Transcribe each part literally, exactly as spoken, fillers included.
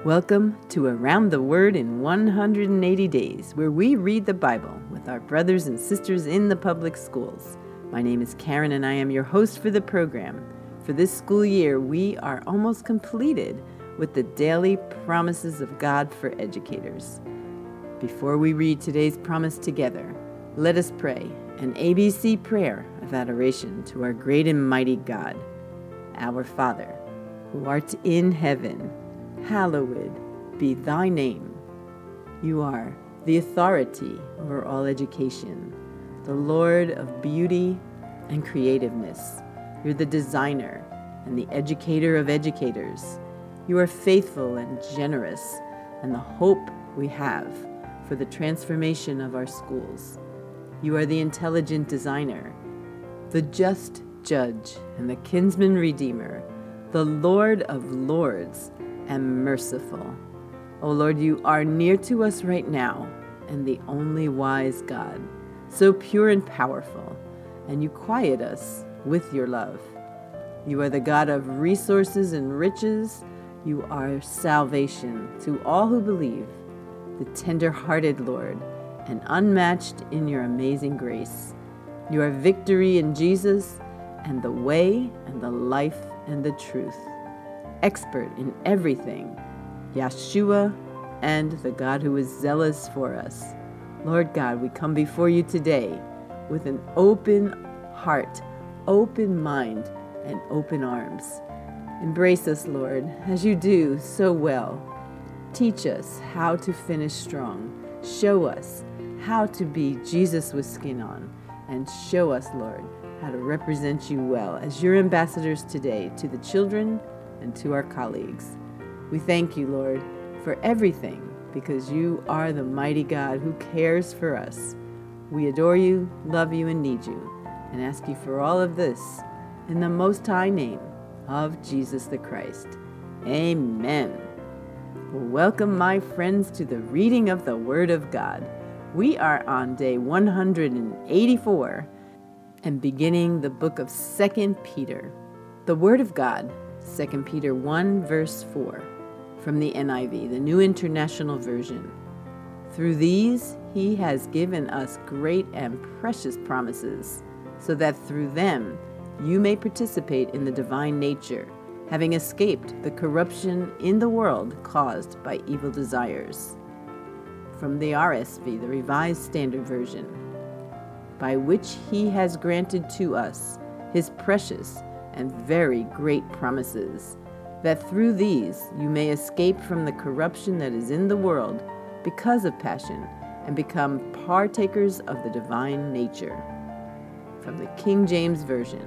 Welcome to Around the Word in one hundred eighty Days, where we read the Bible with our brothers and sisters in the public schools. My name is Karen and I am your host for the program. For this school year, we are almost completed with the daily promises of God for educators. Before we read today's promise together, let us pray an A B C prayer of adoration to our great and mighty God. Our Father, who art in heaven, hallowed be thy name. You are the authority over all education, the Lord of beauty and creativeness. You're the designer and the educator of educators. You are faithful and generous, and the hope we have for the transformation of our schools. You are the intelligent designer, the just judge and the kinsman redeemer, the Lord of lords and merciful. O Lord, you are near to us right now and the only wise God, so pure and powerful, and you quiet us with your love. You are the God of resources and riches. You are salvation to all who believe, the tender-hearted Lord, and unmatched in your amazing grace. You are victory in Jesus, and the way and the life and the truth. Expert in everything, Yeshua, and the God who is zealous for us. Lord God, we come before you today with an open heart, open mind, and open arms. Embrace us, Lord, as you do so well. Teach us how to finish strong. Show us how to be Jesus with skin on, and show us, Lord, how to represent you well as your ambassadors today to the children and to our colleagues. We thank you, Lord, for everything, because you are the mighty God who cares for us. We adore you, love you, and need you, and ask you for all of this in the most high name of Jesus the Christ. Amen. Welcome, my friends, to the reading of the Word of God. We are on day one hundred eighty-four and beginning the book of Second Peter. The Word of God, Second Peter one, verse four, from the N I V, the New International Version. Through these he has given us great and precious promises, so that through them you may participate in the divine nature, having escaped the corruption in the world caused by evil desires. From the R S V, the Revised Standard Version, by which he has granted to us his precious and very great promises, that through these you may escape from the corruption that is in the world because of passion, and become partakers of the divine nature. From the King James Version,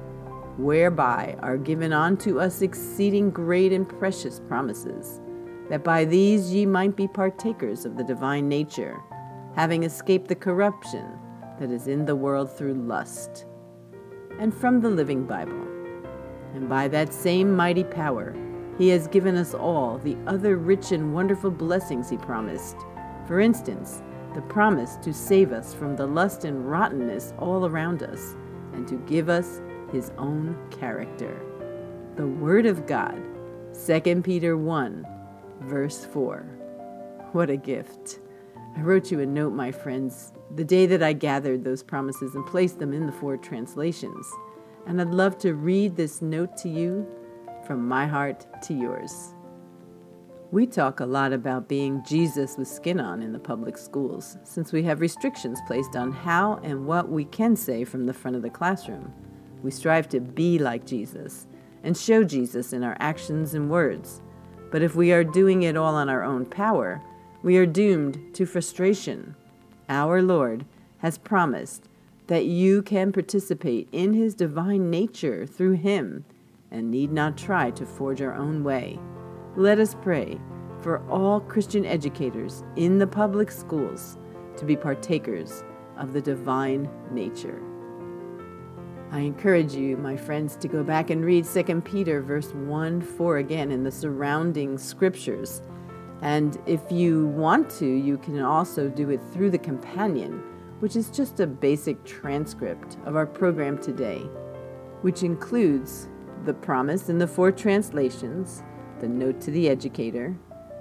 whereby are given unto us exceeding great and precious promises, that by these ye might be partakers of the divine nature, having escaped the corruption that is in the world through lust. And from the Living Bible, and by that same mighty power he has given us all the other rich and wonderful blessings he promised. For instance, the promise to save us from the lust and rottenness all around us, and to give us his own character. The Word of God, Second Peter one, verse four. What a gift. I wrote you a note, my friends, the day that I gathered those promises and placed them in the four translations. And I'd love to read this note to you from my heart to yours. We talk a lot about being Jesus with skin on in the public schools, since we have restrictions placed on how and what we can say from the front of the classroom. We strive to be like Jesus and show Jesus in our actions and words. But if we are doing it all on our own power, we are doomed to frustration. Our Lord has promised that you can participate in his divine nature through him and need not try to forge our own way. Let us pray for all Christian educators in the public schools to be partakers of the divine nature. I encourage you, my friends, to go back and read Second Peter verse one, four again in the surrounding scriptures. And if you want to, you can also do it through the companion, which is just a basic transcript of our program today, which includes the promise in the four translations, the note to the educator,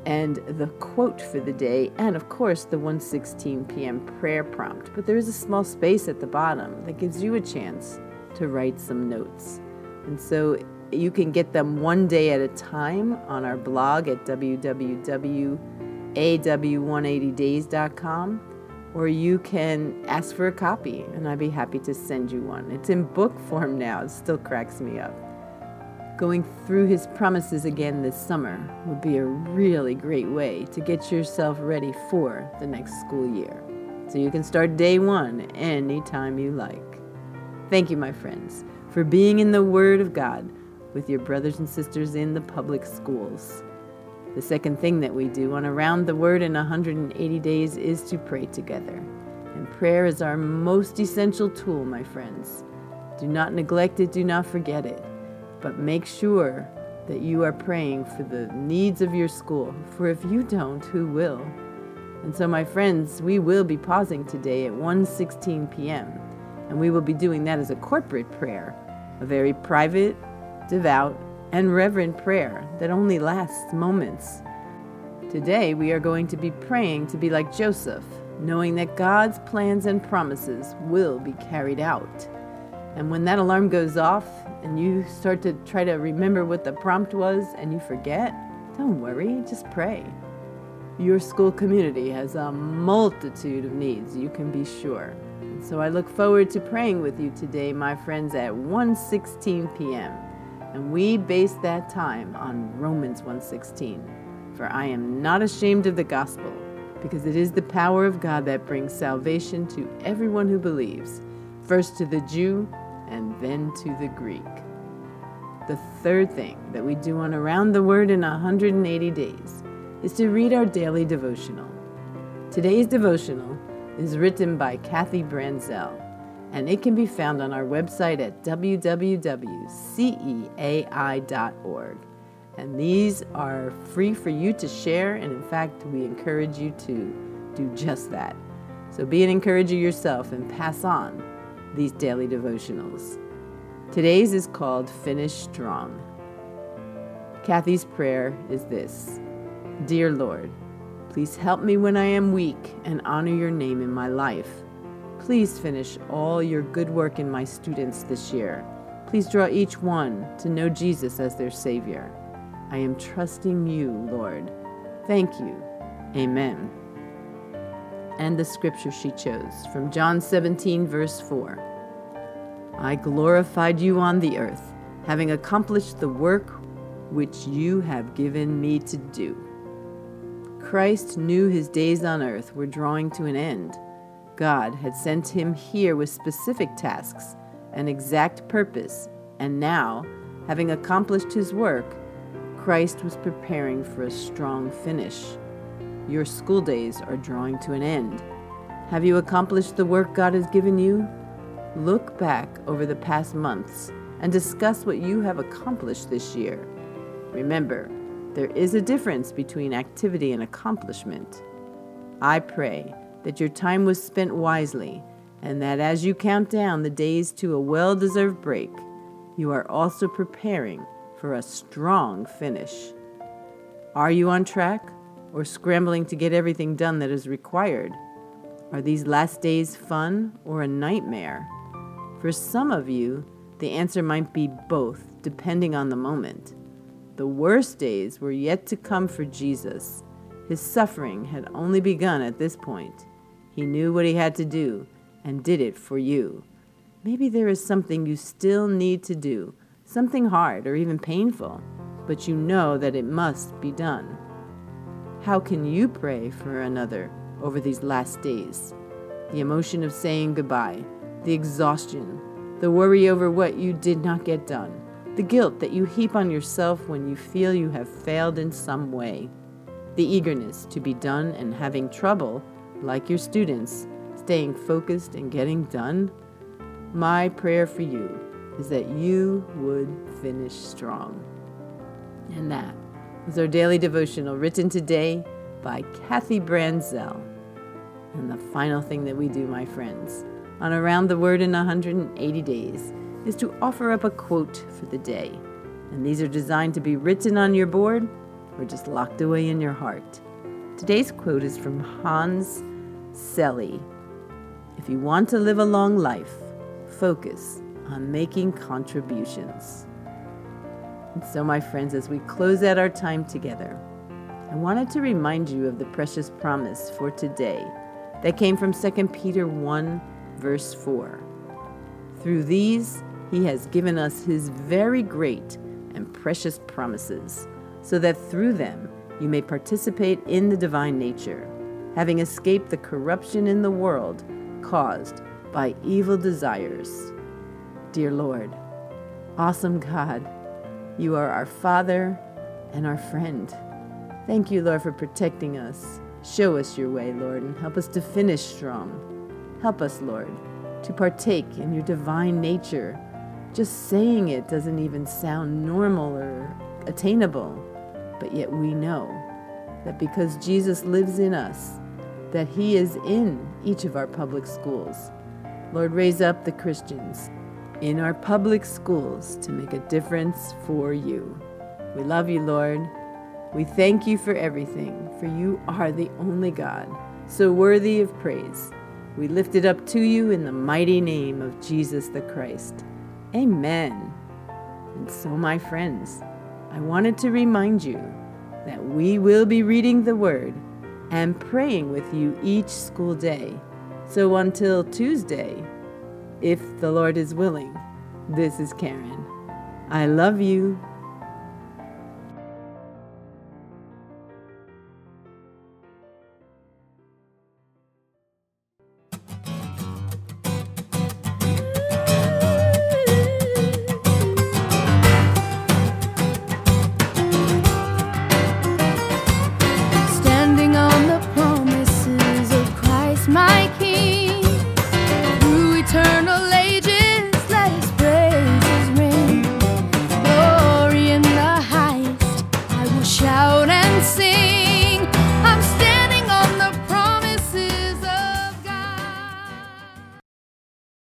and the quote for the day, and of course the one sixteen p.m. prayer prompt. But there is a small space at the bottom that gives you a chance to write some notes. And so you can get them one day at a time on our blog at w w w dot a w one eighty days dot com, or you can ask for a copy, and I'd be happy to send you one. It's in book form now. It still cracks me up. Going through his promises again this summer would be a really great way to get yourself ready for the next school year. So you can start day one anytime you like. Thank you, my friends, for being in the Word of God with your brothers and sisters in the public schools. The second thing that we do on Around the Word in one hundred eighty days is to pray together. And prayer is our most essential tool, my friends. Do not neglect it, do not forget it. But make sure that you are praying for the needs of your school, for if you don't, who will? And so, my friends, we will be pausing today at one sixteen p.m., and we will be doing that as a corporate prayer, a very private, devout, and reverent prayer that only lasts moments. Today, we are going to be praying to be like Joseph, knowing that God's plans and promises will be carried out. And when that alarm goes off and you start to try to remember what the prompt was and you forget, don't worry, just pray. Your school community has a multitude of needs, you can be sure. And so I look forward to praying with you today, my friends, at one sixteen p.m. And we base that time on Romans one sixteen. For I am not ashamed of the gospel, because it is the power of God that brings salvation to everyone who believes, first to the Jew, and then to the Greek. The third thing that we do on Around the Word in one hundred eighty days is to read our daily devotional. Today's devotional is written by Kathy Branzell, and it can be found on our website at w w w dot ceai dot org. And these are free for you to share, and in fact, we encourage you to do just that. So be an encourager yourself and pass on these daily devotionals. Today's is called Finish Strong. Kathy's prayer is this: Dear Lord, please help me when I am weak and honor your name in my life. Please finish all your good work in my students this year. Please draw each one to know Jesus as their Savior. I am trusting you, Lord. Thank you. Amen. And the scripture she chose from John seventeen, verse four. I glorified you on the earth, having accomplished the work which you have given me to do. Christ knew his days on earth were drawing to an end. God had sent him here with specific tasks, an exact purpose, and now, having accomplished his work, Christ was preparing for a strong finish. Your school days are drawing to an end. Have you accomplished the work God has given you? Look back over the past months and discuss what you have accomplished this year. Remember, there is a difference between activity and accomplishment. I pray that your time was spent wisely, and that as you count down the days to a well-deserved break, you are also preparing for a strong finish. Are you on track, or scrambling to get everything done that is required? Are these last days fun or a nightmare? For some of you, the answer might be both, depending on the moment. The worst days were yet to come for Jesus. His suffering had only begun at this point. He knew what he had to do and did it for you. Maybe there is something you still need to do, something hard or even painful, but you know that it must be done. How can you pray for another over these last days? The emotion of saying goodbye, the exhaustion, the worry over what you did not get done, the guilt that you heap on yourself when you feel you have failed in some way, the eagerness to be done and having trouble, like your students, staying focused and getting done. My prayer for you is that you would finish strong. And that was our daily devotional written today by Kathy Branzell. And the final thing that we do, my friends, on Around the Word in one hundred eighty days is to offer up a quote for the day. And these are designed to be written on your board or just locked away in your heart. Today's quote is from Hans Selye. If you want to live a long life, focus on making contributions. And so, my friends, as we close out our time together, I wanted to remind you of the precious promise for today that came from Second Peter one, verse four. Through these, he has given us his very great and precious promises, so that through them you may participate in the divine nature, having escaped the corruption in the world caused by evil desires. Dear Lord, awesome God, you are our Father and our friend. Thank you, Lord, for protecting us. Show us your way, Lord, and help us to finish strong. Help us, Lord, to partake in your divine nature. Just saying it doesn't even sound normal or attainable, but yet we know that because Jesus lives in us, that he is in each of our public schools. Lord, raise up the Christians in our public schools to make a difference for you. We love you, Lord. We thank you for everything, for you are the only God, so worthy of praise. We lift it up to you in the mighty name of Jesus the Christ. Amen. And so, my friends, I wanted to remind you that we will be reading the Word and praying with you each school day. So until Tuesday, if the Lord is willing, this is Karen. I love you.